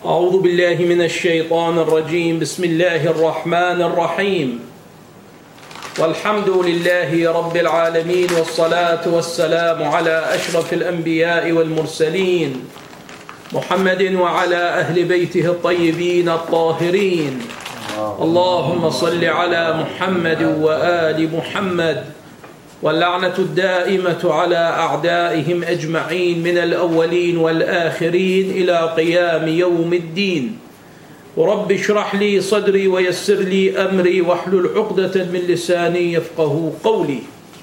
أعوذ بالله من الشيطان الرجيم. بسم الله الرحمن الرحيم. والحمد لله رب العالمين، والصلاة والسلام على أشرف الأنبياء والمرسلين محمد وعلى أهل بيته الطيبين الطاهرين. اللهم صل على محمد وآل محمد، واللعنة الدائمة على أعدائهم أجمعين من الأولين والآخرين إلى قيام يوم الدين. ورب اشرح لي صدري ويسر لي أمري واحلل عقدة من لساني يفقه قولي.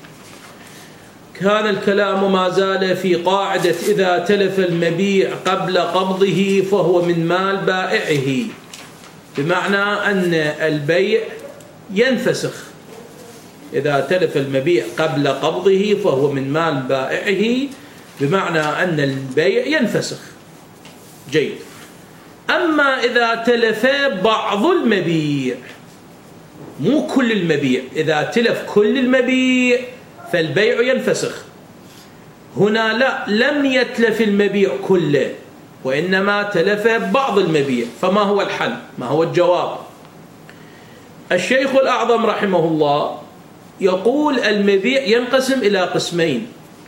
كان الكلام ما زال في قاعدة إذا تلف المبيع قبل قبضه فهو من مال بائعه، بمعنى أن البيع ينفسخ. إذا تلف المبيع قبل قبضه فهو من مال بائعه، بمعنى أن البيع ينفسخ. جيد. أما إذا تلف بعض المبيع، مو كل المبيع، إذا تلف كل المبيع فالبيع ينفسخ. هنا لا، لم يتلف المبيع كله، وإنما تلف بعض المبيع. فما هو الحل؟ ما هو الجواب؟ الشيخ الأعظم رحمه الله يقول المبيع ينقسم إلى قسمين: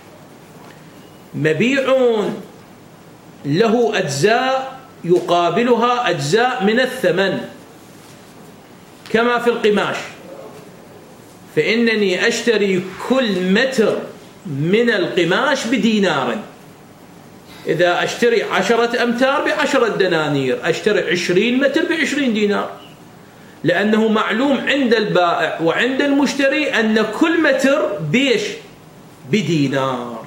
مبيع له أجزاء يقابلها أجزاء من الثمن، كما في القماش، فإنني أشتري كل متر من القماش بدينار. إذا أشتري 10 أمتار ب10 دنانير، أشتري 20 متر ب20 دينار، لأنه معلوم عند البائع وعند المشتري أن كل متر بيش بدينار.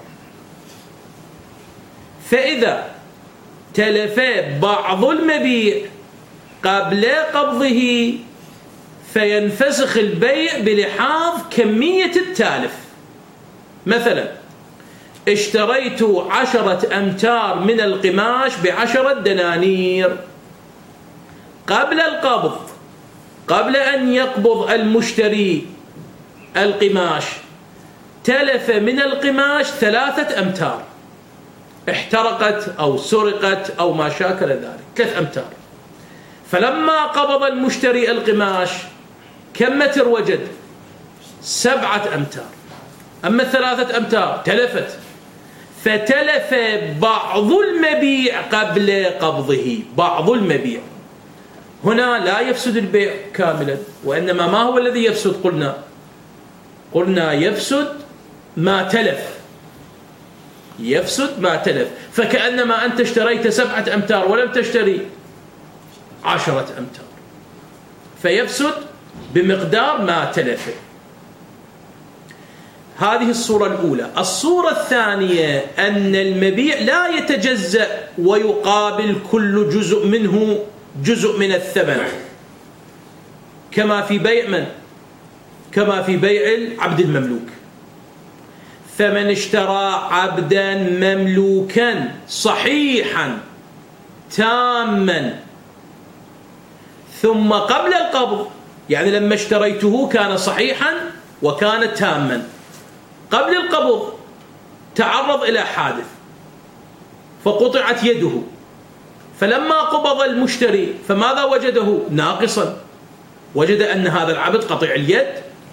فإذا تلف بعض المبيع قبل قبضه فينفسخ البيع بلحاظ كمية التالف. مثلا اشتريت 10 أمتار من القماش ب10 دنانير قبل القبض، قبل أن يقبض المشتري القماش، تلف من القماش 3 أمتار، احترقت أو سرقت أو ما شاكل ذلك، 3 أمتار. فلما قبض المشتري القماش كم متر وجد؟ 7 أمتار. أما 3 أمتار تلفت، فتلف بعض المبيع قبل قبضه، بعض المبيع. هنا لا يفسد البيع كاملا، وإنما ما هو الذي يفسد؟ قلنا يفسد ما تلف، يفسد ما تلف. فكأنما أنت اشتريت 7 أمتار ولم تشتري 10 أمتار، فيفسد بمقدار ما تلف. هذه الصورة الأولى. الصورة الثانية أن المبيع لا يتجزأ ويقابل كل جزء منه جزء من الثمن، كما في بيع من؟ كما في بيع العبد المملوك. فمن اشترى عبدا مملوكا صحيحا تاما ثم قبل القبض، يعني لما اشتريته كان صحيحا وكان تاما، قبل القبض تعرض إلى حادث فقطعت يده، فلما قبض المشتري فماذا وجده؟ ناقصا، وجد أن هذا العبد قطع اليد.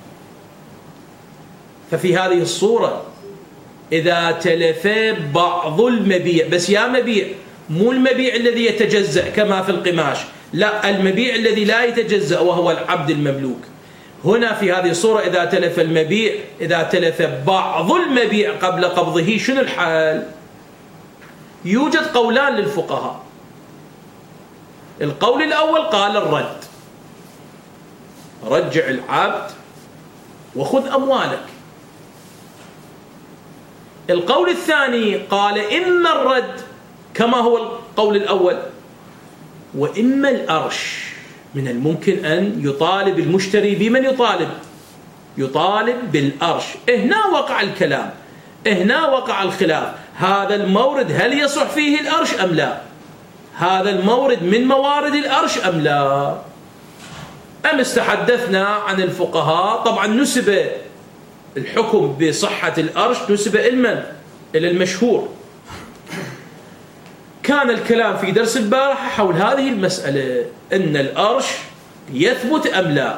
ففي هذه الصورة إذا تلف بعض المبيع، بس يا مبيع، مو المبيع الذي يتجزأ كما في القماش، لا، المبيع الذي لا يتجزأ وهو العبد المملوك. هنا في هذه الصورة إذا تلف المبيع، إذا تلف بعض المبيع قبل قبضه، شنو الحال؟ يوجد قولان للفقهاء. القول الأول قال الرد، رجع العبد وخذ أموالك. القول الثاني قال إما الرد كما هو القول الأول، وإما الأرش. من الممكن أن يطالب المشتري بمن يطالب بالأرش. هنا وقع الكلام، هنا وقع الخلاف. هذا المورد هل يصح فيه الأرش أم لا؟ هذا المورد من موارد الأرش أم لا؟ أمس تحدثنا عن الفقهاء، طبعا نسب الحكم بصحة الأرش نسب إلى المشهور، كان الكلام في درس البارحة حول هذه المسألة، أن الأرش يثبت أم لا.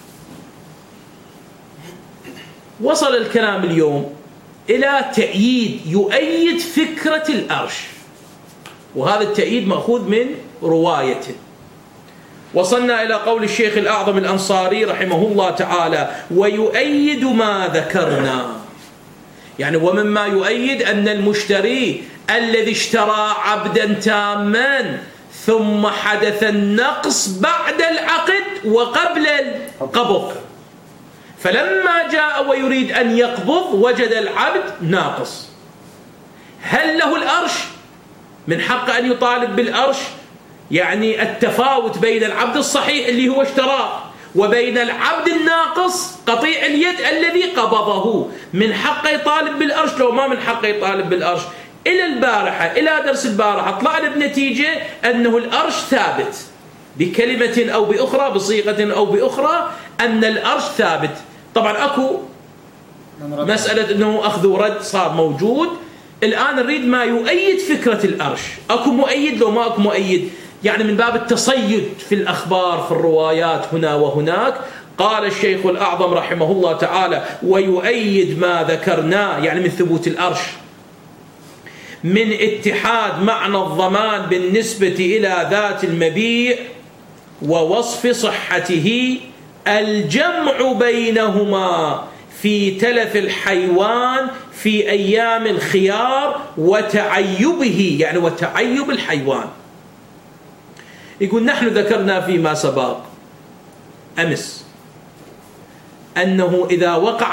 وصل الكلام اليوم إلى تأييد يؤيد فكرة الأرش، وهذا التأييد مأخوذ من رواية. وصلنا إلى قول الشيخ الأعظم الأنصاري رحمه الله تعالى: ويؤيد ما ذكرنا، يعني ومما يؤيد أن المشتري الذي اشترى عبدا تاما ثم حدث النقص بعد العقد وقبل القبض، فلما جاء ويريد أن يقبض وجد العبد ناقص، هل له الأرش؟ من حق أن يطالب بالأرش، يعني التفاوت بين العبد الصحيح اللي هو اشتراه وبين العبد الناقص قطيع اليد الذي قبضه، من حقه يطالب بالأرش لو ما من حقه يطالب بالأرش. إلى البارحة، إلى درس البارحة، طلعنا بنتيجة أنه الأرش ثابت بكلمة أو بأخرى، بصيغة أو بأخرى، أن الأرش ثابت. طبعا أكو مسألة أنه أخذ ورد صار موجود، الآن نريد ما يؤيد فكرة الأرش. أكو مؤيد لو ما أكو مؤيد، يعني من باب التصيد في الأخبار في الروايات هنا وهناك. قال الشيخ الأعظم رحمه الله تعالى: ويؤيد ما ذكرناه، يعني من ثبوت الأرش، من اتحاد معنى الضمان بالنسبة إلى ذات المبيع ووصف صحته، الجمع بينهما في تلف الحيوان في أيام الخيار وتعيبه، يعني وتعيب الحيوان. يقول: نحن ذكرنا فيما سبق أمس أنه إذا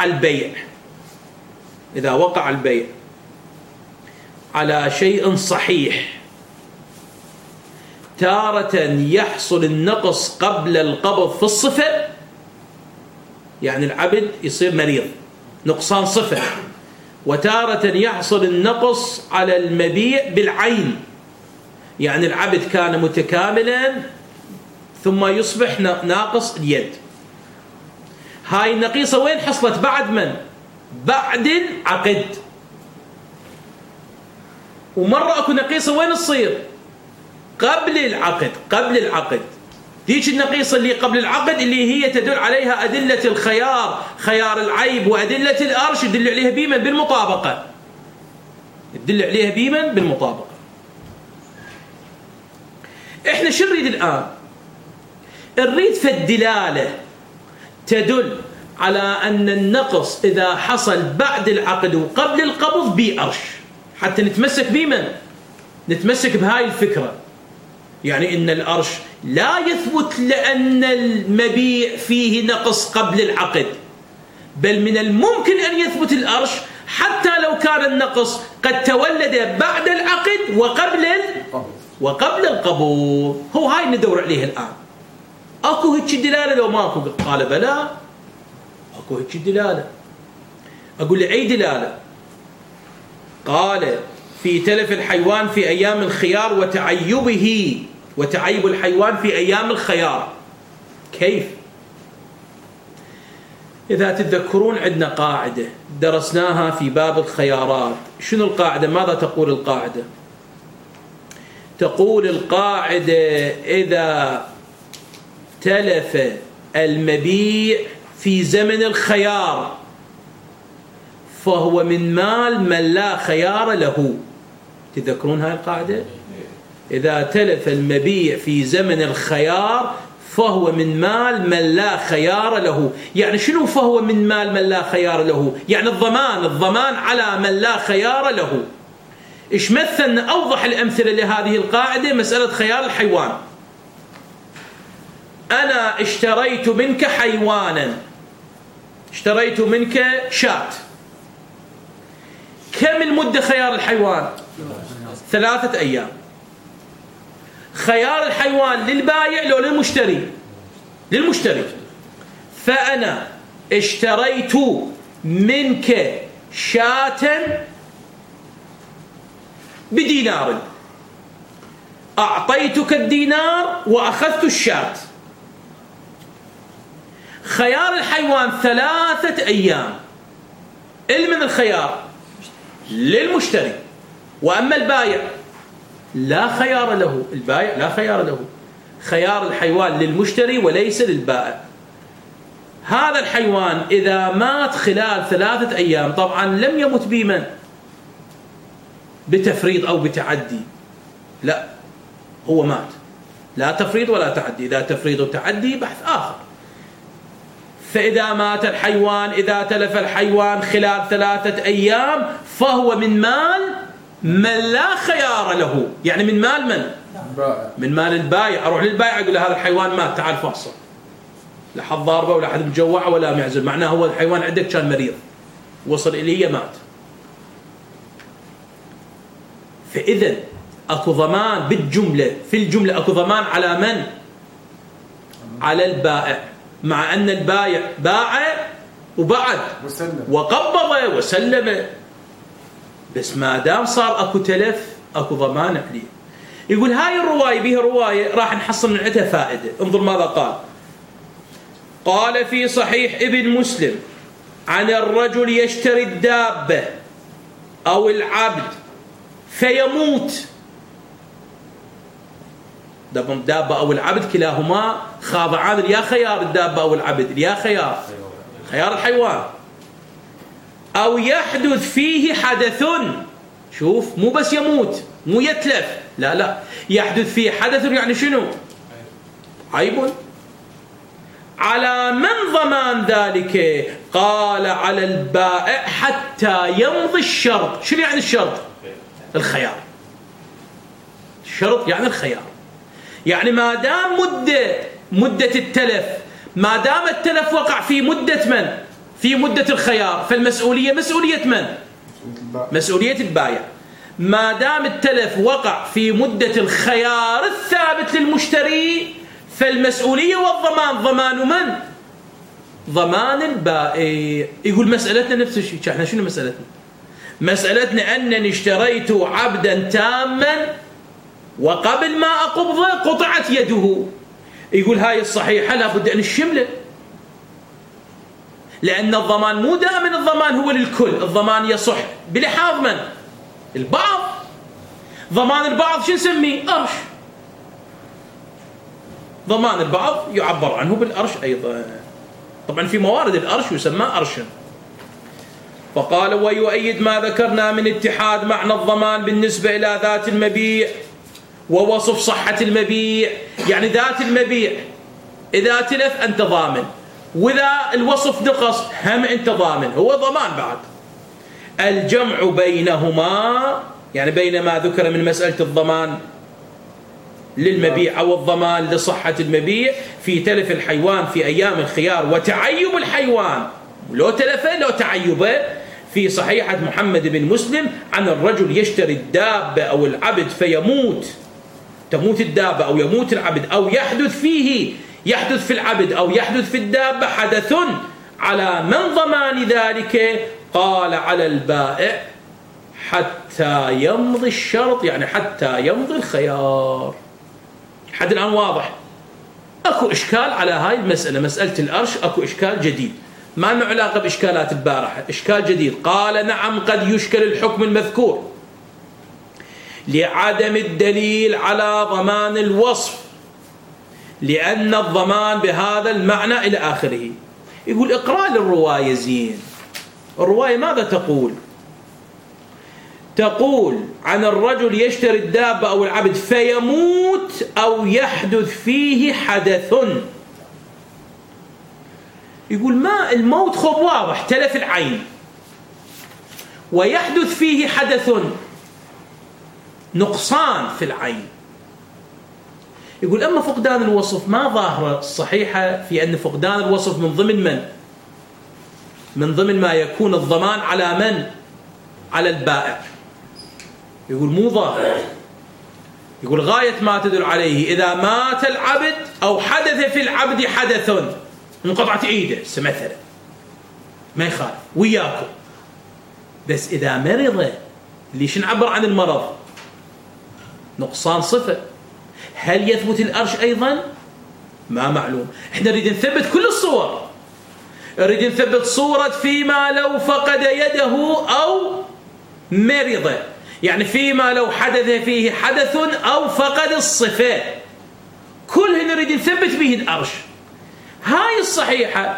وقع البيع على شيء صحيح، تارة يحصل النقص قبل القبض في الصفة، يعني العبد يصير مريض نقصان صفة، وتارة يحصل النقص على المبيع بالعين، يعني العبد كان متكاملا ثم يصبح ناقص اليد. هاي النقيصة وين حصلت؟ بعد من؟ بعد العقد. ومرة أكو نقيصة وين تصير؟ قبل العقد. ديش النقيصة اللي قبل العقد اللي هي تدل عليها أدلة الخيار، خيار العيب، وأدلة الأرش يدل عليها بيمن؟ بالمطابقة. إحنا شو نريد الآن؟ نريد فالدلالة تدل على أن النقص إذا حصل بعد العقد وقبل القبض بأرش، حتى نتمسك بمن؟ نتمسك بهاي الفكرة، يعني إن الأرش لا يثبت لأن المبيع فيه نقص قبل العقد، بل من الممكن أن يثبت الأرش حتى لو كان النقص قد تولد بعد العقد وقبل القبول. هو هاي ندور عليه الآن. أكو هيك دلالة لو ماكو؟ قال بلى، أكو هيك دلالة. أقول لي أي دلالة؟ قال: في تلف الحيوان في أيام الخيار وتعيب الحيوان في أيام الخيار. كيف؟ إذا تتذكرون عندنا قاعدة درسناها في باب الخيارات. شنو القاعدة؟ ماذا تقول القاعدة؟ تقول القاعدة: إذا تلف المبيع في زمن الخيار فهو من مال من لا خيار له. تذكرون هاي القاعدة؟ إذا تلف المبيع في زمن الخيار فهو من مال من لا خيار له. يعني شنو فهو من مال من لا خيار له؟ يعني الضمان على من لا خيار له. إيش مثلنا أوضح الأمثلة لهذه القاعدة؟ مسألة خيار الحيوان. أنا اشتريت منك حيوانا، اشتريت منك شاة. كم المدة خيار الحيوان؟ 3 أيام. خيار الحيوان للبايع لو للمشتري؟ للمشتري. فأنا اشتريت منك شاة بدينار، أعطيتك الدينار وأخذت الشاة. خيار الحيوان 3 أيام. من الخيار؟ للمشتري. وأما البايع لا خيار له، البائع لا خيار له، خيار الحيوان للمشتري وليس للبائع. هذا الحيوان إذا مات خلال 3 أيام، طبعا لم يمت بمن؟ بتفريط أو بتعدي، لا، هو مات، لا تفريط ولا تعدي. إذا تفريط وتعدي بحث آخر. فإذا مات الحيوان، إذا تلف الحيوان خلال 3 أيام، فهو من مال من لا خيار له. يعني من مال من؟ من مال البائع. أروح للبائع أقول له هذا الحيوان مات، تعال فحصه، لا حد ضاربه ولا حد مجوعه ولا معزل، معناه هو الحيوان عندك كان مريض، وصل إلي مات. فإذا أكو ضمان بالجملة، في الجملة أكو ضمان على من؟ على البائع، مع أن البائع باع وبعد وقبض وسلم، بس ما دام صار أكو تلف أكو ضمان عليه. يقول هاي الرواية بها رواية راح نحصل من عندها فائدة. انظر ماذا قال. قال في صحيح ابن مسلم عن الرجل يشتري الدابة أو العبد فيموت. دابة أو العبد كلاهما خاضعان يا خيار الدابة أو العبد، يا خيار الحيوان. أو يحدث فيه حدث، شوف، مو بس يموت، مو يتلف، لا، يحدث فيه حدث، يعني شنو؟ عيب. على من ضمان ذلك؟ قال على البائع حتى يمضي الشرط. شنو يعني الشرط؟ الخيار. الشرط يعني الخيار، يعني ما دام مدة التلف، ما دام التلف وقع في مدة من؟ في مدة الخيار، فالمسؤولية مسؤولية من؟ مسؤولية البائع. ما دام التلف وقع في مدة الخيار الثابت للمشتري، فالمسؤولية والضمان ضمان من؟ ضمان البائع. يقول مسألتنا نفس الشيء. احنا شنو مسألتنا؟ مسألتنا أنني اشتريت عبدا تاما وقبل ما أقبضه قطعت يده. يقول هاي الصحيحة لابد أن الشمله، لأن الضمان مو دائما الضمان هو للكل، الضمان يصح بلحاظ من؟ البعض. ضمان البعض شو نسميه؟ أرش. ضمان البعض يعبر عنه بالأرش أيضا. طبعا في موارد الأرش يسمى أرشا. فقال ويؤيد ما ذكرنا من اتحاد معنى الضمان بالنسبة إلى ذات المبيع ووصف صحة المبيع. يعني ذات المبيع إذا تلف أنت ضامن، وإذا الوصف نقص هم أنت ضامن، هو ضمان بعد. الجمع بينهما، يعني بين ما ذكر من مسألة الضمان للمبيع أو الضمان لصحة المبيع في تلف الحيوان في أيام الخيار وتعيب الحيوان، لو تلفه لو تعيبه، في صحيحة محمد بن مسلم عن الرجل يشتري الدابة أو العبد فيموت، تموت الدابة أو يموت العبد، أو يحدث في العبد أو يحدث في الدابة حدث، على من ضمان ذلك؟ قال على البائع حتى يمضي الشرط، يعني حتى يمضي الخيار. حد الآن واضح؟ أكو إشكال على هاي المسألة، مسألة الأرش أكو إشكال جديد ما له علاقة بإشكالات البارحة، إشكال جديد. قال نعم قد يشكل الحكم المذكور لعدم الدليل على ضمان الوصف، لأن الضمان بهذا المعنى إلى آخره. يقول اقرأ للرواية زين. الرواية ماذا تقول؟ تقول عن الرجل يشتري الدابة أو العبد فيموت أو يحدث فيه حدث. يقول ما الموت خب واضح، تلف العين، ويحدث فيه حدث نقصان في العين. يقول أما فقدان الوصف ما ظاهرة الصحيحة في أن فقدان الوصف من ضمن من؟ من ضمن ما يكون الضمان على من؟ على البائع. يقول مو ظاهر. يقول غاية ما تدل عليه إذا مات العبد أو حدث في العبد حدث، انقطعت ايده مثلا ما يخالف وياكم، بس إذا مرض، ليش نعبر عن المرض؟ نقصان صفة. هل يثبت الأرش أيضا؟ ما معلوم. احنا نريد نثبت كل الصور، نريد نثبت صورة فيما لو فقد يده أو مرض. يعني فيما لو حدث فيه حدث أو فقد الصفة، كلها نريد نثبت به الأرش. هاي الصحيحة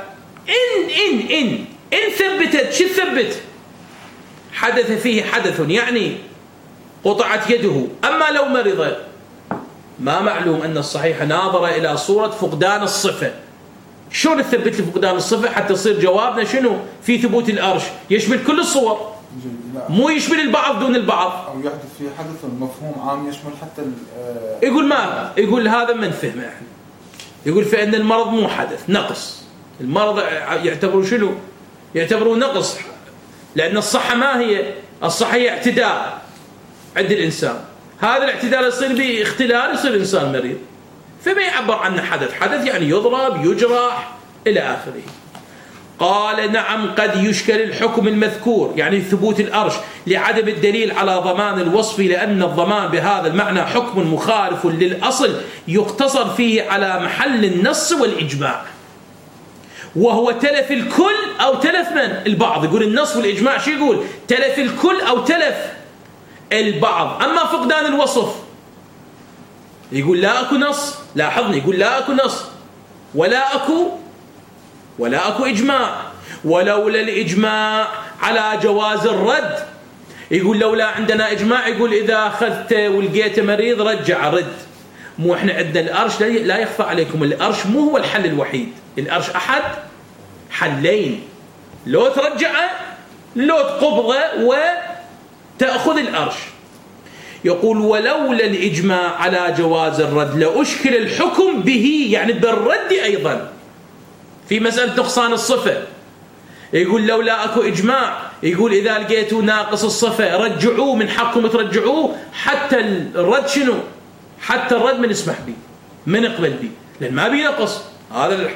إن ثبتت، شو ثبت؟ حدث فيه حدث، يعني قطعت يده. أما لو مرض، ما معلوم أن الصحيحة ناظرة إلى صورة فقدان الصفة. شلون تثبت فقدان الصفة حتى يصير جوابنا شنو في ثبوت الأرش؟ يشمل كل الصور، مو يشمل البعض دون البعض. أو يحدث فيه حدث مفهوم عام يشمل حتى يقول ما يقول هذا ما نفهمه احنا. يقول فإن المرض مو حدث، نقص. المرض يعتبروا شنو؟ يعتبروا نقص، لأن الصحة ما هي؟ الصحة هي اعتدال عند الإنسان. هذا الاعتدال يصير به اختلال، يصير الإنسان مريض، فما يعبر عنه حدث. حدث يعني يضرب، يجرح، إلى آخره. قال نعم قد يشكل الحكم المذكور، يعني ثبوت الأرش، لعدم الدليل على ضمان الوصف، لأن الضمان بهذا المعنى حكم مخالف للأصل يقتصر فيه على محل النص والإجماع، وهو تلف الكل أو تلف من؟ البعض. يقول النص والإجماع شو يقول؟ تلف الكل أو تلف البعض. أما فقدان الوصف يقول لا أكو نص، لاحظني، يقول لا أكو نص ولا أكو إجماع، ولولا الإجماع على جواز الرد. يقول لولا عندنا إجماع، يقول إذا أخذت ولقيت مريض رجع رد. مو إحنا عندنا الأرش، لا يخفى عليكم، الأرش مو هو الحل الوحيد، الأرش أحد حلين، لو ترجعه لو تقبضه وتأخذ الأرش. يقول ولولا الإجماع على جواز الرد لأشكل الحكم به، يعني بالرد أيضا في مسألة نقصان الصفة. يقول لولا أكو إجماع، يقول إذا لقيتوا ناقص الصفة رجعوه، من حقكم ترجعوه حتى الرد شنو؟ حتى الرد من نسمح به، من نقبل به، لأن ما بينقص. هذا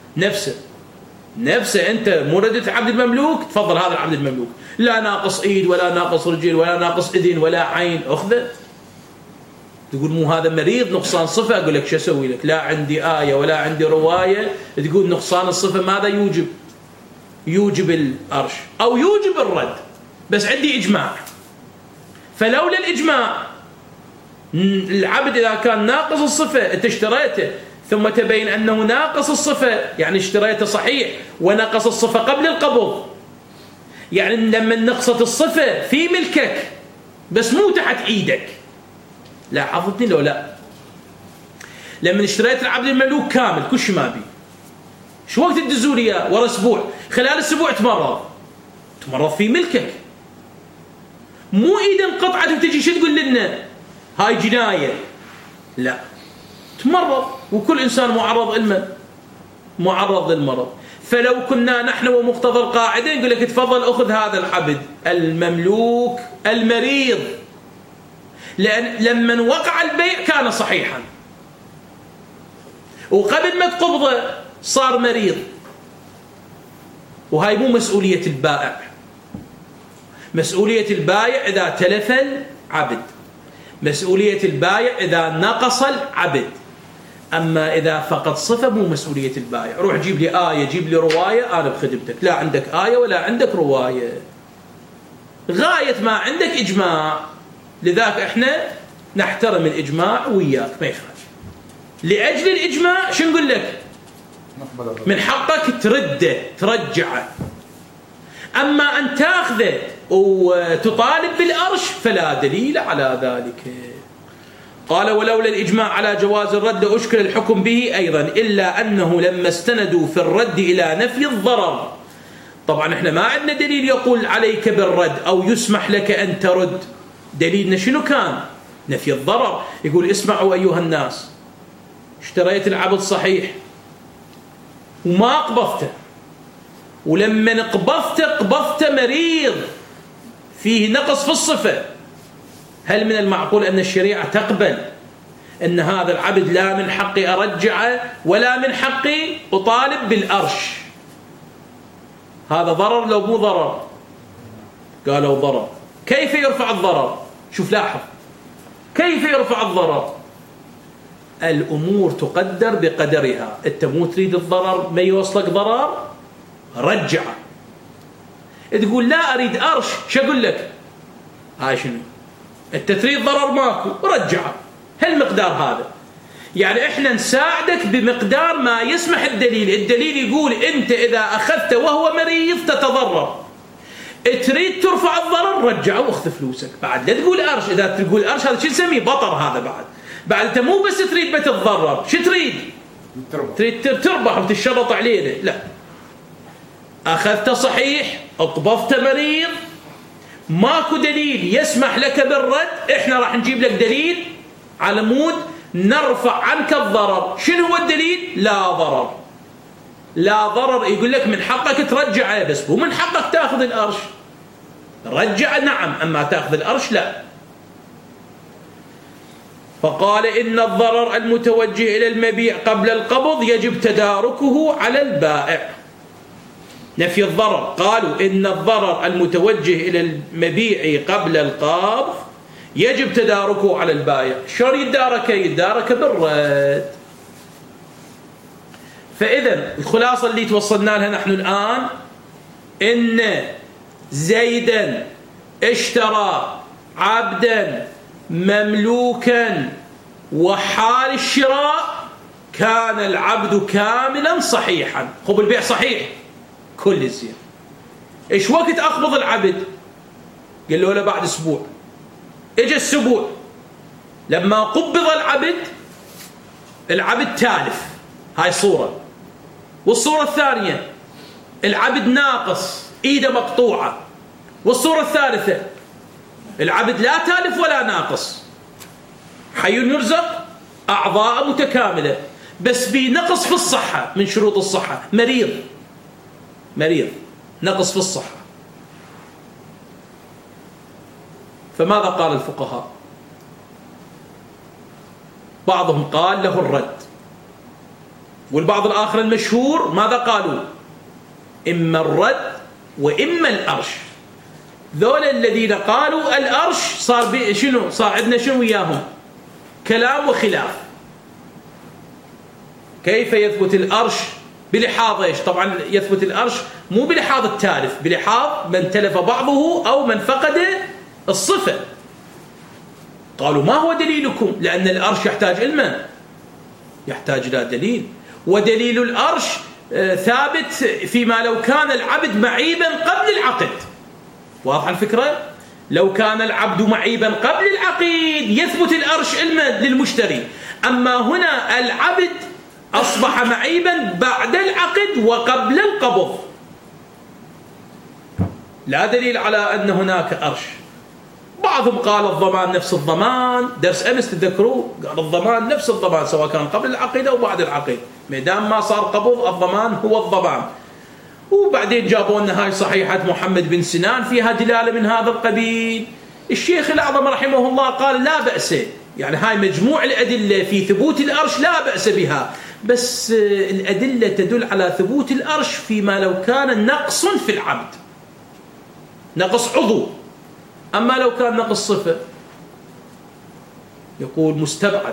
نفسه أنت مو ردت عبد المملوك، تفضل هذا العبد المملوك، لا ناقص إيد ولا ناقص رجل ولا ناقص إذن ولا عين، أخذه. تقول مو هذا مريض نقصان صفة، أقول لك شو أسوي لك؟ لا عندي آية ولا عندي رواية تقول نقصان الصفة ماذا يوجب؟ يوجب الأرش أو يوجب الرد، بس عندي إجماع. فلولا الإجماع، العبد إذا كان ناقص الصفة أنت اشتريته ثم تبين أنه ناقص الصفة، يعني اشتريته صحيح ونقص الصفة قبل القبض، يعني لما نقصت الصفة في ملكك بس مو تحت إيدك. لاحظتني لو لا؟ لما اشتريت العبد المملوك كامل كل شيء ما بي، شو وقت تدزوا لي اياه؟ ورا اسبوع، خلال اسبوع تمرض في ملكك، مو ايد انقطعت وتجي شو تقول لنا هاي جنايه، لا، تمرض، وكل انسان معرض للمرض. فلو كنا نحن ومقتضى القاعده نقول لك تفضل اخذ هذا العبد المملوك المريض، لأن لما وقع البيع كان صحيحا، وقبل ما تقبضه صار مريض. وهاي مو مسؤولية البائع. مسؤولية البائع إذا تلف العبد، مسؤولية البائع إذا نقص العبد. أما إذا فقد صفة مو مسؤولية البائع. روح جيب لي آية، جيب لي رواية، أنا بخدمتك. لا عندك آية ولا عندك رواية، غاية ما عندك إجماع. لذلك احنا نحترم الإجماع وياك، ما يخالف. لأجل الإجماع شو نقول لك؟ من حقك ترده ترجعه. أما أن تأخذه وتطالب بالأرش فلا دليل على ذلك. قال ولولا الإجماع على جواز الرد أشكل الحكم به أيضا، إلا أنه لما استندوا في الرد إلى نفي الضرر. طبعا احنا ما عندنا دليل يقول عليك بالرد أو يسمح لك أن ترد. دليلنا شنو كان؟ نفي الضرر. يقول اسمعوا أيها الناس، اشتريت العبد صحيح وما قبضته، ولما قبضته مريض فيه نقص في الصفة. هل من المعقول أن الشريعة تقبل أن هذا العبد لا من حقي أرجعه ولا من حقي أطالب بالأرش؟ هذا ضرر لو مو ضرر؟ قالوا ضرر. كيف يرفع الضرر؟ شوف لاحظ كيف يرفع الضرر. الأمور تقدر بقدرها. أنت مو تريد الضرر، ما يوصلك ضرر، رجعه. تقول لا أريد أرش، شو أقول لك؟ هاي شنو؟ أنت تريد ضرر ماكو، رجعه هالمقدار هذا. يعني إحنا نساعدك بمقدار ما يسمح الدليل يقول أنت إذا أخذته وهو مريض تتضرر، تريد ترفع الضرر رجعه واخذ فلوسك. بعد لا تقول أرش، إذا تقول أرش هذا شو نسميه؟ بطر هذا. بعد أنت مو بس تريد بتتضرر، شو تريد؟ تريد تربح وتتشرط عليه. لا، أخذته صحيح، اطبفته مريض، ماكو دليل يسمح لك بالرد، إحنا راح نجيب لك دليل على مود نرفع عنك الضرر. شنو هو الدليل؟ لا ضرر. لا ضرر يقول لك من حقك ترجعه، بس مو من حقك تأخذ الأرش. رجع نعم، أما تأخذ الأرش لا. فقال إن الضرر المتوجه إلى المبيع قبل القبض يجب تداركه على البائع. نفي الضرر، قالوا إن الضرر المتوجه إلى المبيع قبل القبض يجب تداركه على البائع. شلون يدارك بالرد. فإذا الخلاصة اللي توصلنا لها نحن الآن إن زيدا اشترى عبدا مملوكا وحال الشراء كان العبد كاملا صحيحا. خب البيع صحيح كل الزين. ايش وقت اقبض العبد؟ قال له بعد اسبوع. اجى الاسبوع، لما قبض العبد تالف، هاي صورة. والصورة الثانية العبد ناقص، ايده مقطوعة. والصورة الثالثة العبد لا تالف ولا ناقص، حي يرزق، أعضاء متكاملة، بس بنقص في الصحة. من شروط الصحة مريض نقص في الصحة. فماذا قال الفقهاء؟ بعضهم قال له الرد، والبعض الآخر المشهور ماذا قالوا؟ إما الرد وإما الأرش. ذولا الذين قالوا الأرش صار شنو؟ صار عندنا شنو وياهم؟ كلام وخلاف. كيف يثبت الأرش؟ بلحاظ ايش؟ طبعا يثبت الأرش مو بلحاظ التالف، بلحاظ من تلف بعضه أو من فقد الصفة. قالوا ما هو دليلكم؟ لأن الأرش يحتاج علما، يحتاج إلى دليل. ودليل الأرش ثابت فيما لو كان العبد معيبا قبل العقد. واضح الفكرة؟ لو كان العبد معيبا قبل العقد يثبت الأرش علما للمشتري. أما هنا العبد أصبح معيبا بعد العقد وقبل القبض، لا دليل على أن هناك أرش. بعضهم قال الضمان نفس الضمان، درس أمس تذكروه، قال الضمان نفس الضمان سواء كان قبل العقد أو بعد العقد، مادام ما صار قبض الضمان هو الضمان. وبعدين جابوا لنا هاي صحيحة محمد بن سنان فيها دلالة من هذا القبيل. الشيخ الأعظم رحمه الله قال لا بأس، يعني هاي مجموع الأدلة في ثبوت الأرش لا بأس بها، بس الأدلة تدل على ثبوت الأرش فيما لو كان نقص في العبد، نقص عضو. أما لو كان نقص صفة يقول مستبعد،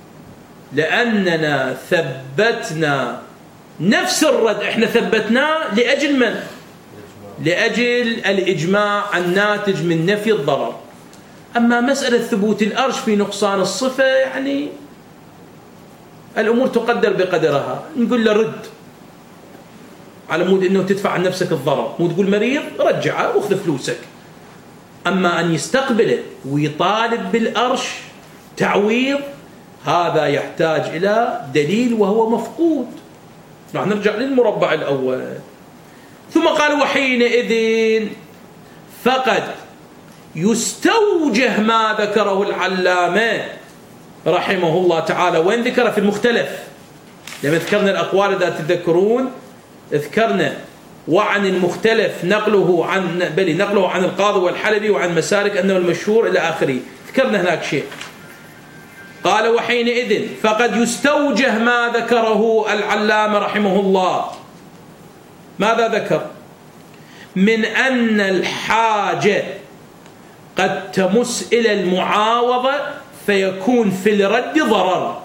لأننا ثبتنا نفس الرد، احنا ثبتناه لأجل من؟ لأجل الإجماع الناتج من نفي الضرر. أما مسألة ثبوت الأرش في نقصان الصفة يعني الأمور تقدر بقدرها. نقول له رد على مود أنه تدفع عن نفسك الضرر، مو تقول مريض رجعه واخذ فلوسك. أما أن يستقبله ويطالب بالأرش تعويض هذا يحتاج إلى دليل وهو مفقود. راح نرجع للمربع الأول. ثم قال وحينئذ فقد يستوجه ما ذكره العلامة رحمه الله تعالى. وين ذكر؟ في المختلف. لما ذكرنا الأقوال إذا تذكرون ذكرنا وعن المختلف نقله عن القاضي والحلبي وعن مسارك أنه المشهور إلى آخره، ذكرنا هناك شيء. قال وحينئذ فقد يستوجه ما ذكره العلامة رحمه الله. ماذا ذكر؟ من أن الحاجة قد تمس إلى المعاوضة فيكون في الرد ضرر.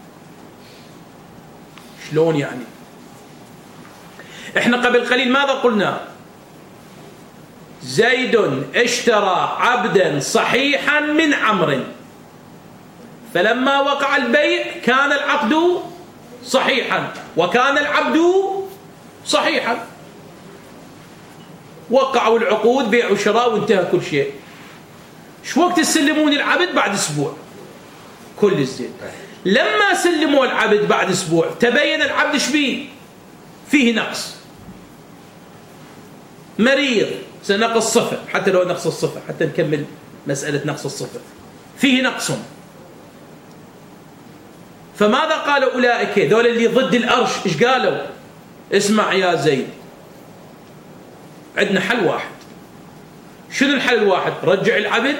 شلون يعني؟ احنا قبل قليل ماذا قلنا؟ زيد اشترى عبدا صحيحا من عمرو، فلما وقع البيع كان العقد صحيحا وكان العبد صحيحا، وقعوا العقود بيع وشراء وانتهى كل شيء. شو وقت تسلمون العبد؟ بعد اسبوع كل الزين. لما سلموا العبد بعد اسبوع تبين العبد شبيه فيه نقص، مريض، سنقص صفة، حتى لو نقص الصفة، حتى نكمل مسألة نقص الصفة، فيه نقص. فماذا قالوا أولئك ذول اللي ضد الأرش؟ إيش قالوا؟ اسمع يا زيد، عندنا حل واحد. شنو الحل الواحد؟ رجع العبد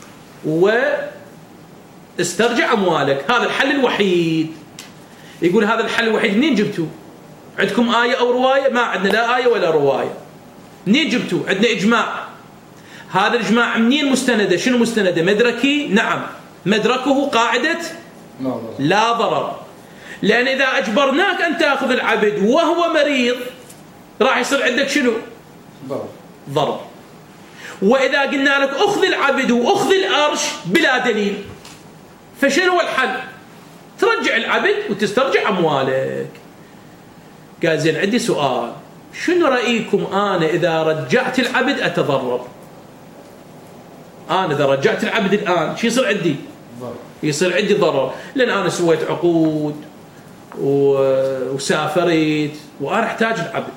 واسترجع أموالك، هذا الحل الوحيد. يقول هذا الحل الوحيد منين جبتوه؟ عندكم آية أو رواية؟ ما عندنا لا آية ولا رواية. منين جبتوه؟ عندنا إجماع. هذا الإجماع منين مستنده؟ شنو مستنده؟ مدركي؟ نعم، مدركه قاعدة لا ضرر. لأن إذا أجبرناك أن تأخذ العبد وهو مريض راح يصير عندك شنو؟ ضرر. وإذا قلنا لك أخذ العبد وأخذ الأرش بلا دليل، فشنو الحل؟ ترجع العبد وتسترجع أموالك. قال زين عندي سؤال، شنو رأيكم أنا إذا رجعت العبد أتضرر؟ أنا إذا رجعت العبد الآن شو يصير عندي؟ يصير عندي ضرر، لأن أنا سويت عقود وسافرت وأنا أحتاج العبد.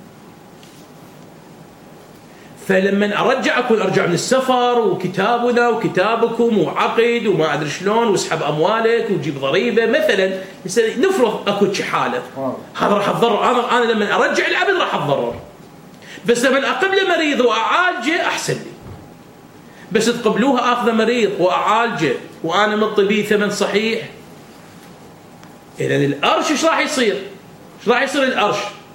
فلما أرجع أكون أرجع من السفر وكتابنا وكتابكم وعقد وما أدري شلون واسحب أموالك وجيب ضريبة مثلا، نفرض أكو شي حالة، هذا راح أتضرر. أنا لما أرجع العبد راح أتضرر، بس لما أقبل مريض وأعالجه أحسن لي. بس تقبلوها أخذ مريض وأعالجه وأنا مطبي ثمن صحيح، إذن الأرش إيش راح يصير؟ إيش راح يصير الأرش؟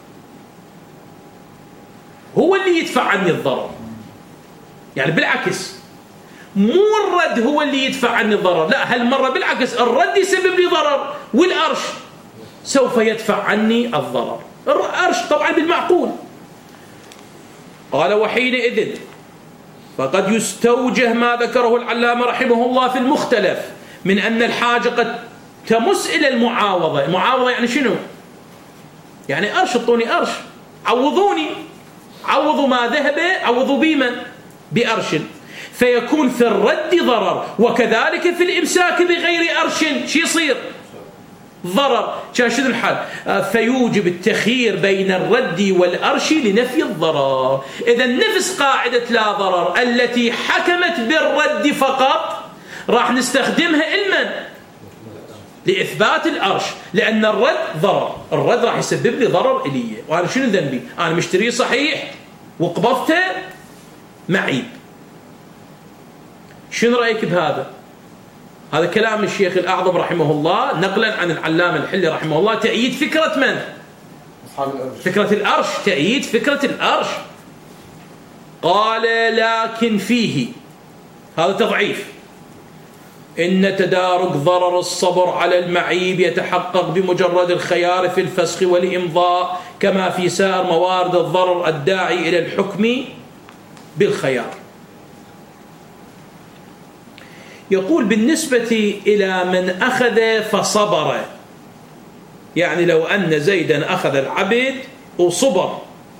هو اللي يدفع عني الضرر. يعني بالعكس، مو الرد هو اللي يدفع عني الضرر، لا، هالمرة بالعكس، الرد يسبب لي ضرر والأرش سوف يدفع عني الضرر. الأرش طبعا بالمعقول. قال وحينئذ فقد يستوجه ما ذكره العلامة رحمه الله في المختلف من أن الحاجة قد تمس إلى المعاوضة. المعاوضة يعني شنو؟ يعني أرش، اعطوني أرش، عوضوني، عوضوا ما ذهب، عوضوا بمن؟ بأرش. فيكون في الرد ضرر، وكذلك في الإمساك بغير أرش شو يصير؟ ضرر. شنو الحل؟ فيوجب التخيير بين الرد والأرش لنفي الضرر. إذا نفس قاعدة لا ضرر التي حكمت بالرد فقط راح نستخدمها لمن؟ لإثبات الأرش، لأن الرد ضرر، الرد راح يسبب لي ضرر إلي، وأنا شنو ذنبي؟ أنا مشتريه صحيح وقبضته معيب. شنو رأيك بهذا؟ هذا كلام الشيخ الأعظم رحمه الله نقلا عن العلامة الحلي رحمه الله، تأييد فكرة من؟ فكرة الأرش، تأييد فكرة الأرش. قال لكن فيه، هذا تضعيف، إن تدارك ضرر الصبر على المعيب يتحقق بمجرد الخيار في الفسخ والإمضاء، كما في سائر موارد الضرر الداعي إلى الحكم بالخيار. يقول بالنسبة إلى من أخذ فصبر، يعني لو أن زيدا أخذ العبد وصبر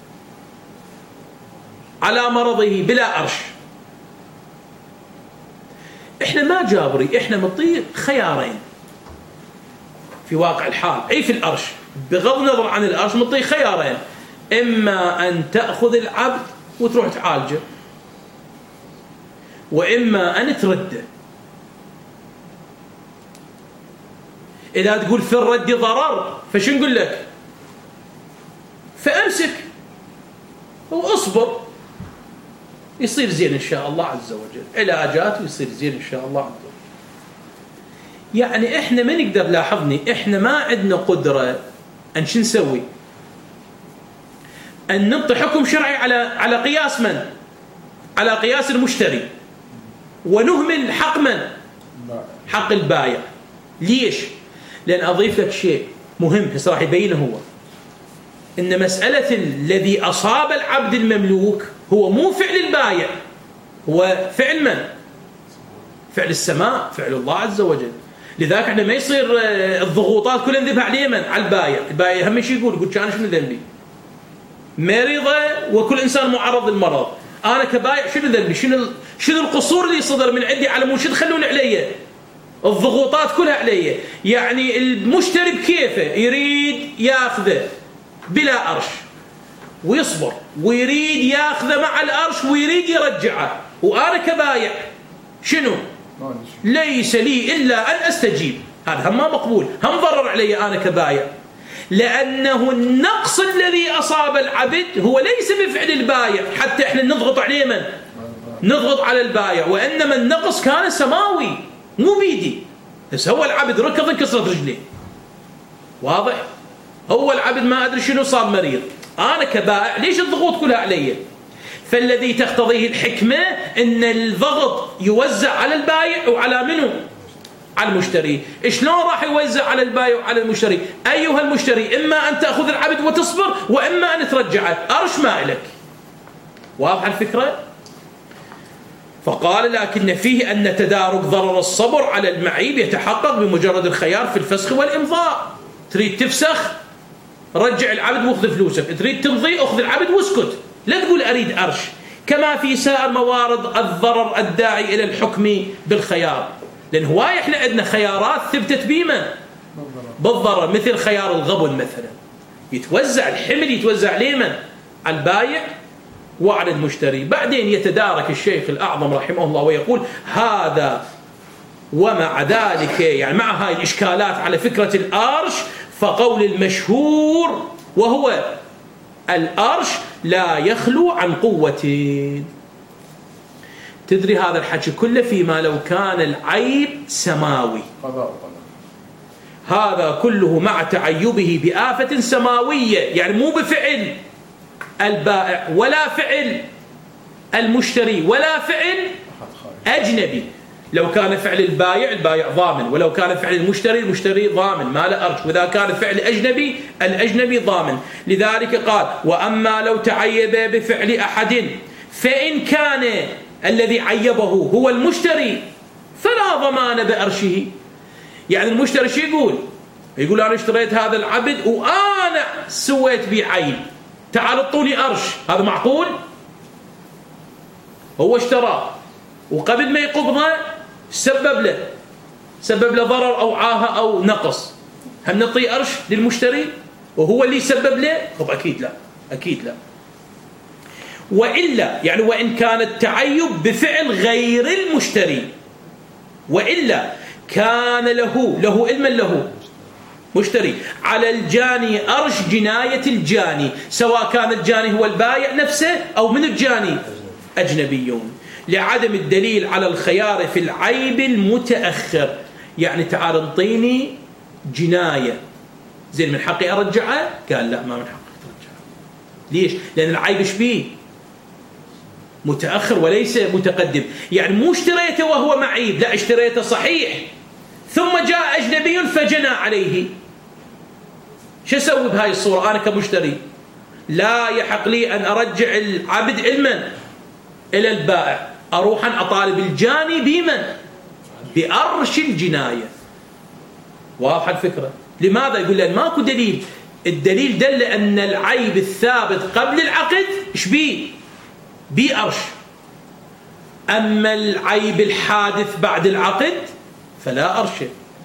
على مرضه بلا أرش، إحنا ما جابري، إحنا مطيع خيارين في واقع الحال، أي في الأرش، بغض النظر عن الأرش مطيع خيارين، إما أن تأخذ العبد وتروح تعالجه، وإما أن ترده. إذا تقول في الرد ضرر فشو نقول لك؟ فأمسك وأصبر، يصير زين إن شاء الله عز وجل، علاجات ويصير زين إن شاء الله عز وجل. يعني إحنا ما نقدر، لاحظني، إحنا ما عندنا قدرة أن شو نسوي؟ أن نعطي حكم شرعي على قياس من؟ على قياس المشتري، ونهمل حق من؟ حق البائع. ليش؟ لأن أضيف لك شيء مهم راح يبينه، هو إن مسألة الذي أصاب العبد المملوك هو مو فعل البايع، هو فعل من؟ فعل السماء، فعل الله عز وجل. لذلك احنا ما يصير الضغوطات كلها نذبها على اليمن، على البايع. البايع هم شيء يقول كان شنو ذنبي؟ مريضة وكل إنسان معرض للمرض، أنا كبايع شنو ذنبي؟ شنو القصور اللي صدر من عندي على مو شو تخلون علي؟ الضغوطات كلها علي. يعني المشتري بكيفه يريد ياخذه بلا أرش ويصبر، ويريد ياخذه مع الأرش ويريد يرجعه، وأنا كبايع شنو؟ ليس لي إلا أن أستجيب. هذا هم ما مقبول، هم ضرر علي أنا كبايع، لأنه النقص الذي أصاب العبد هو ليس بفعل البايع حتى إحنا نضغط عليه، من نضغط على البايع، وإنما النقص كان سماوي مو بيدي. بس هو العبد ركض انكسرت رجليه، واضح؟ هو العبد ما أدري شنو صار مريض، أنا كبائع ليش الضغوط كلها علي؟ فالذي تقتضيه الحكمة أن الضغط يوزع على البايع وعلى منه؟ على المشتري. شلون راح يوزع على البايع وعلى المشتري؟ أيها المشتري إما أن تأخذ العبد وتصبر، وإما أن ترجعه، أرش ما إلك. واضح الفكرة؟ فقال لكن فيه أن تدارك ضرر الصبر على المعيب يتحقق بمجرد الخيار في الفسخ والإمضاء. تريد تفسخ رجع العبد واخذ فلوسك، تريد تمضي اخذ العبد واسكت، لا تقول أريد أرش. كما في سائر موارد الضرر الداعي إلى الحكم بالخيار، لأن هواي إحنا عندنا خيارات ثبتت بيمن بالضرر، مثل خيار الغبن مثلا، يتوزع الحمل يتوزع ليمن؟ على البايع وعلى المشتري. بعدين يتدارك الشيخ الأعظم رحمه الله ويقول هذا ومع ذلك، يعني مع هاي الإشكالات على فكرة الأرش، فقول المشهور وهو الأرش لا يخلو عن قوة. تدري هذا الحكي كله فيما لو كان العيب سماوي، هذا كله مع تعيبه بآفة سماوية، يعني مو بفعل البائع ولا فعل المشتري ولا فعل أجنبي. لو كان فعل البائع البائع ضامن، ولو كان فعل المشتري المشتري ضامن ما له أرش، وإذا كان فعل أجنبي الأجنبي ضامن. لذلك قال وأما لو تعيب بفعل أحد فإن كان الذي عيبه هو المشتري فلا ضمان بأرشه. يعني المشتري شو يقول أنا اشتريت هذا العبد وأنا سويت بيه عيب، تعال اعطوني أرش. هذا معقول؟ هو اشتراه وقبل ما يقبضه سبب له ضرر أو عاهة أو نقص، هم نعطيه أرش للمشتري وهو اللي سبب له؟ طب أكيد لا، أكيد لا. وإلا يعني وإن كان التعيب بفعل غير المشتري، وإلا كان له علما له مشتري على الجاني أرش جناية الجاني، سواء كان الجاني هو البايع نفسه أو من الجاني أجنبيون، لعدم الدليل على الخيار في العيب المتأخر. يعني تعال انطيني جناية، زين من حقي أرجعه؟ قال لا، ما من حقك ترجعه. ليش؟ لأن العيب ايش بيه؟ متأخر وليس متقدم. يعني مو اشتريته وهو معيب، لا اشتريته صحيح ثم جاء أجنبي فجنى عليه. شو أسوي بهاي الصورة أنا كمشتري؟ لا يحق لي أن أرجع العبد علما إلى البائع، أروح أن أطالب الجاني بمن؟ بأرش الجناية. واضح الفكرة؟ لماذا؟ يقول لأن ماكو دليل. الدليل دل أن العيب الثابت قبل العقد إيش بيه؟ بأرش. أما العيب الحادث بعد العقد فلا أرش.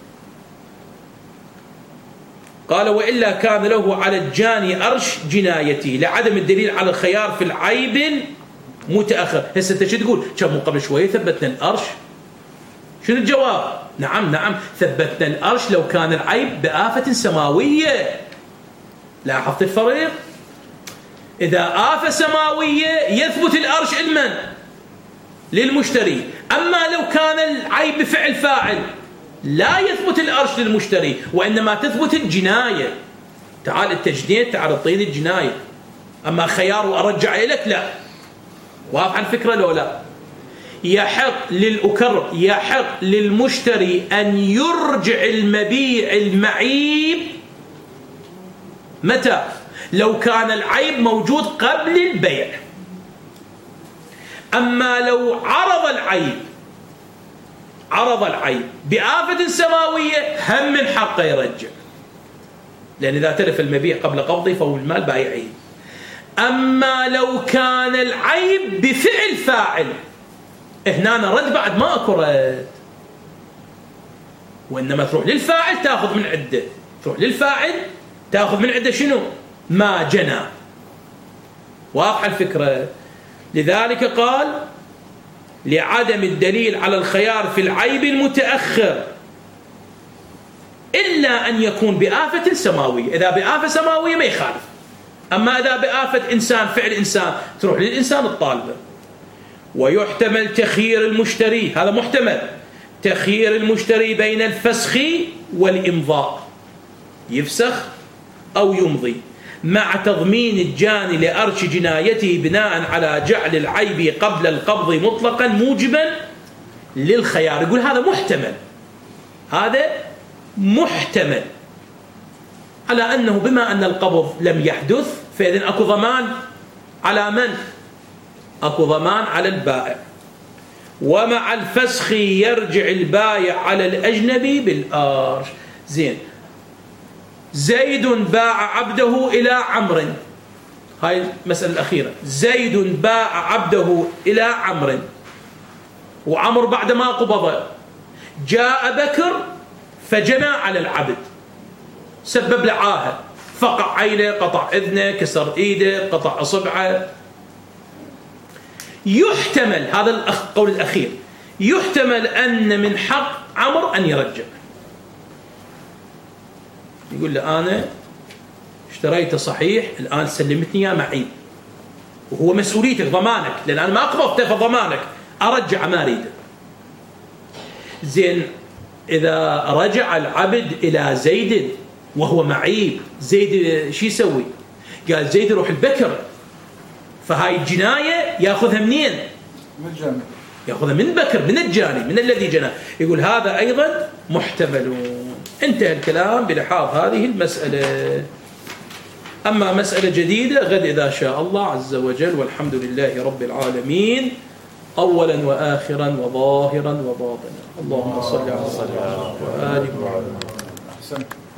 قال وإلا كان له على الجاني أرش جنايته لعدم الدليل على الخيار في العيب متأخر. هسه انت شو تقول؟ كم قبل شوية ثبتنا الأرش. شنو الجواب؟ نعم ثبتنا الأرش لو كان العيب بآفة سماوية. لاحظت الفرق؟ إذا آفة سماوية يثبت الأرش علما للمشتري، أما لو كان العيب بفعل فاعل لا يثبت الأرش للمشتري، وإنما تثبت الجناية. تعال التجنيد، تعال اعطيني الجناية، أما خيار وأرجع إليك لا. واضح الفكرة لو لا؟ يحق للمشتري أن يرجع المبيع المعيب متى؟ لو كان العيب موجود قبل البيع. أما لو عرض العيب بآفة سماوية هم من حقه يرجع، لأن إذا تلف المبيع قبل قبضه فهو المال بايعه. أما لو كان العيب بفعل فاعل هنا رد بعد ما أكو رد، وإنما تروح للفاعل تأخذ من عدة، تروح للفاعل تأخذ من عدة شنو؟ ما جنى. واضحة الفكرة؟ لذلك قال لعدم الدليل على الخيار في العيب المتأخر إلا أن يكون بآفة سماوية. إذا بآفة سماوية ما يخالف، أما إذا بآفة إنسان فعل إنسان تروح للإنسان الطالبة. ويحتمل تخيير المشتري، هذا محتمل تخيير المشتري بين الفسخ والإمضاء، يفسخ أو يمضي، مع تضمين الجاني لأرش جنايته بناء على جعل العيب قبل القبض مطلقا موجبا للخيار. يقول هذا محتمل، هذا محتمل على أنه بما أن القبض لم يحدث فإذن أكو ضمان على من؟ أكو ضمان على البائع. ومع الفسخ يرجع البائع على الأجنبي بالآرش. زين، زيد باع عبده إلى عمرو، هاي المسألة الأخيرة، زيد باع عبده إلى عمرو، وعمر بعد ما قبض جاء بكر فجنى على العبد، سبب له عاهة، فقع عينه، قطع إذنه، كسر إيده، قطع أصبعه. يحتمل، هذا القول الأخير، يحتمل أن من حق عمر أن يرجع، يقول له أنا اشتريته صحيح، الآن سلمتني يا معيب، وهو مسؤوليتك ضمانك، لأن أنا ما قبضته فضمانك، أرجع ما أريده. زين، إذا رجع العبد إلى زيد وهو معيب، زيد شو يسوي؟ قال زيد يروح البكر، فهاي الجناية يأخذها منين؟ من الجاني، يأخذها من بكر، من الجاني، من الذي جنى. يقول هذا أيضا محتمل. انتهى الكلام بلحاظ هذه المسألة. أما مسألة جديدة غد إذا شاء الله عز وجل، والحمد لله رب العالمين، أولا وآخرا وظاهرا وباطنا. اللهم صل على محمد وآله وصحبه.